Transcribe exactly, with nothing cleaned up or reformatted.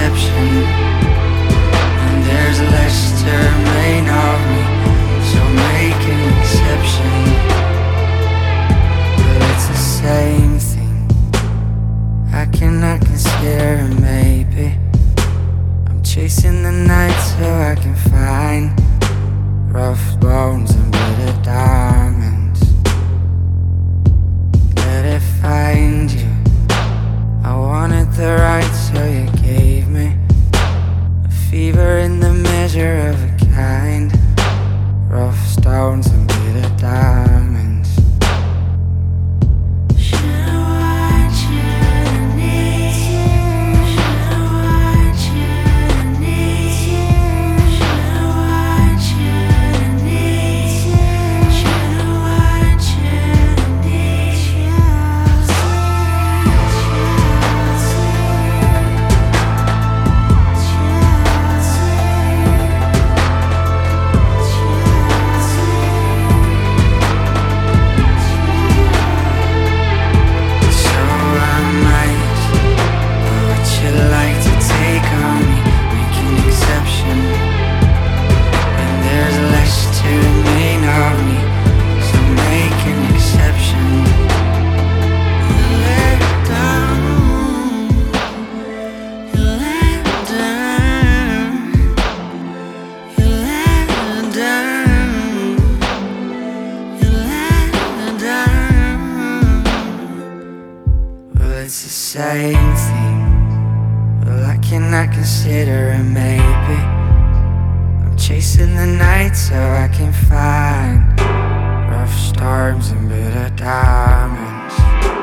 exception, and there's less to remain of me, so make an exception. But it's the same thing, I cannot consider a maybe. I'm chasing the night so I can find rough bones and bitter diamonds. Let it find you. I wanted the right, so you gave me a fever in the measure of a kind. Rough stones and bitter diamonds. It's the same thing, well I cannot consider it maybe. I'm chasing the night so I can find rough storms and bitter diamonds.